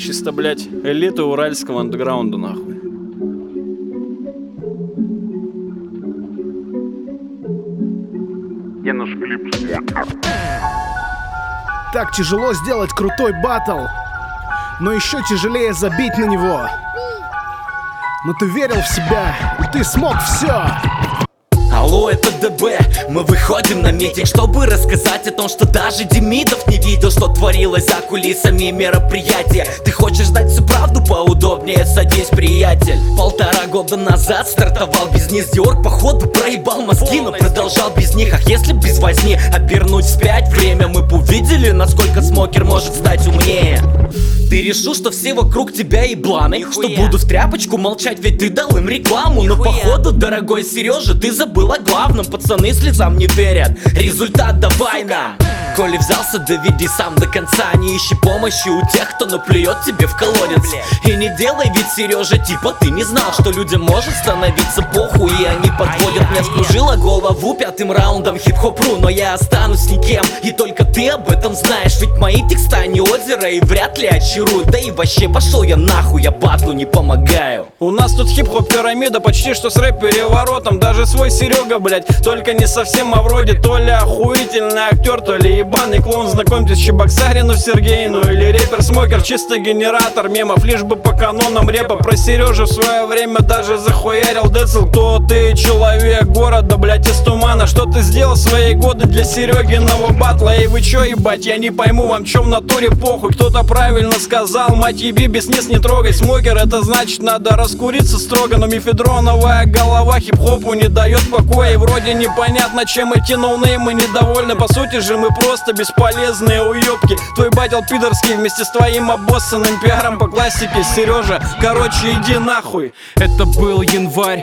Чисто, блять, элита уральского андеграунда, нахуй. Я наш клип смотрю. Так тяжело сделать крутой баттл, но еще тяжелее забить на него. Но ты верил в себя, и ты смог все. Алло, это ДБ, мы выходим на митинг, чтобы рассказать о том, что даже Демидов не видел, что творилось за кулисами мероприятия. Ты хочешь знать всю правду, поудобнее садись, приятель. 1,5 года назад стартовал бизнес Диор, походу проебал мозги, но продолжал без них. Ах, если без возни обернуть вспять время, мы бы увидели, насколько смокер может стать умнее. Ты решил, что все вокруг тебя ебланы, что буду в тряпочку молчать, ведь ты дал им рекламу. Но походу, дорогой Сережа, ты забыл о главном. Пацаны слезам не верят, результат давай нам. Коли взялся, доведи сам до конца. Не ищи помощи у тех, кто наплюет тебе в колодец. И не делай вид, Сережа, типа ты не знал, что людям может становиться похуй, и они подводят. Мне скружила голову 5-м раундом хип-хоп.ру, но я останусь никем, и только ты об этом знаешь. Ведь мои текста не озеро и вряд ли очаруют. Да и вообще пошел я нахуй, я батлу не помогаю. У нас тут хип-хоп пирамида, почти что с рэп-переворотом. Даже свой Серега, блять, только не совсем, а вроде то ли охуительный актер, то ли ебаный клоун. Знакомьтесь, Чебоксаринов Сергей, ну или рэпер Смокер, чисто генератор мемов, лишь бы по канонам рэпа. Про Сережу в свое время даже захуярил Децл. Кто ты, человек города, блять, из тумана? Что ты сделал свои годы для Серегиного батла? Эй, вы чё, ебать, я не пойму, вам чё в натуре похуй? Кто-то правильно сказал, мать еби, бизнес не трогай. Смокер, это значит надо раскуриться строго. Но мефедроновая голова хип-хопу не дает покоя. И вроде непонятно, чем эти ноунеймы недовольны. По сути же мы просто бесполезные уёбки. Твой батл пидорский вместе с твоим обоссанным пиаром по классике. Сережа, короче, иди нахуй. Это был январь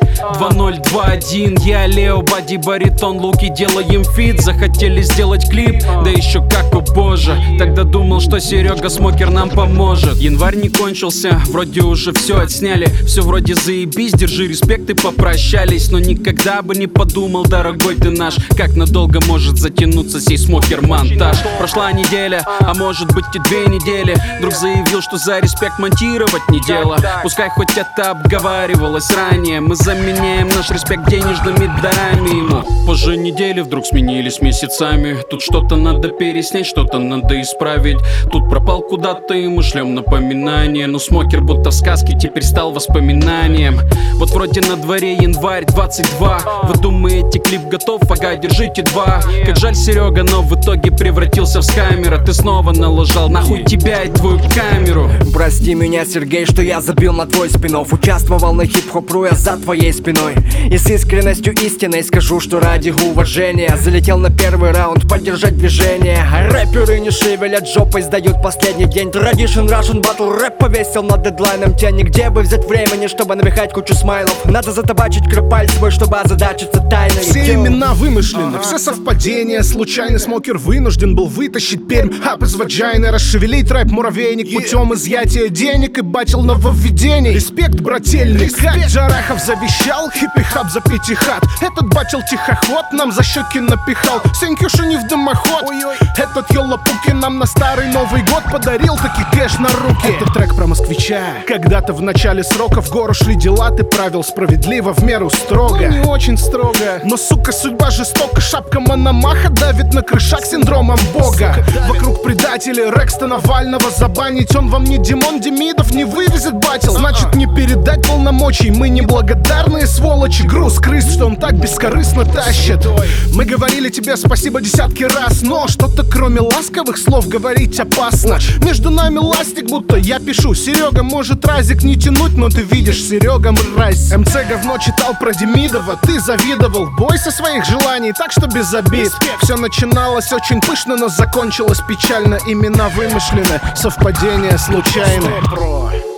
2021. Я Лео, Бади, баритон, Луки, делаем фит. Захотели сделать клип, да еще как, о боже. Тогда думал, что Серега Смокер нам поможет. Январь не кончился, вроде уже все отсняли. Все вроде заебись, держи респект и попрощались. Но никогда бы не подумал, дорогой ты наш, как надолго может затянуться сей Смокер монтаж. Прошла неделя, а может быть и 2 недели. Друг заявил, что за респект монтировать не дело. Пускай хоть это обговаривалось ранее, мы заменяем наш респект денежными дарами ему. Позже недели вдруг сменились месяцами. Тут что-то надо переснять, что-то надо исправить. Тут пропал куда-то и мы шлем напоминание. Но Смокер будто в сказке теперь стал воспоминанием. Вот вроде на дворе январь 22. Вы думаете, клип готов? Ага, держите 2. Как жаль, Серега, но в итоге превратился в скамера. Ты снова налажал, нахуй тебя и твою камеру. Прости меня, Сергей, что я забил на твой спин-офф. Участвовал на хип-хоп.ру я за твоей спиной. И с искренностью истинной скажу, что ради уважения залетел на 1-й раунд поддержать движение. А рэперы не шевелят жопой, сдают последний день. Tradition Russian Battle рэп повесил над дедлайном тени. Где бы взять времени, чтобы напихать кучу смайлов? Надо затабачить крапаль свой, чтобы озадачиться тайной. Все имена вымышлены, все совпадения случайны. Смокер вынужден был вытащить Пермь ап из ваджайны, расшевелить рэп-муравейник путем изъятия денег и батил нововведений. Респект, брательный, как Джарахов завещал, хиппи-хап за 5 хат. Этот батил тихоход нам за щеки напихал. Сенькюша не в дымоход. Этот Йолапуки нам на старый Новый год подарил таки кэш на руки. Это трек про москвича. Когда-то в начале срока в гору шли дела, ты правил справедливо, в меру строго. Ну, не очень строго, но, сука, судьба жестока. Шапка Мономаха давит на крышак синдромом бога. Вокруг предателей Рекста Навального забанить. Он вам не Димон Демидов, не вывезет батил. Значит, не передать полномочий. Мы неблагодарные сволочи. Груз крыс, что он так бескорыстно тащит. Мы говорили тебе спасибо десятки раз, но что-то кроме ласковых слов говорить опасно. Между нами ластик, будто я пишу. Серега может разик не тянуть, но ты видишь, Серега мразь. МЦ говно читал про Демидова, ты завидовал. Бойся своих желаний, так что без обид. Все начиналось очень пышно, но закончилось печально. Имена вымышлены, совпадения случайны.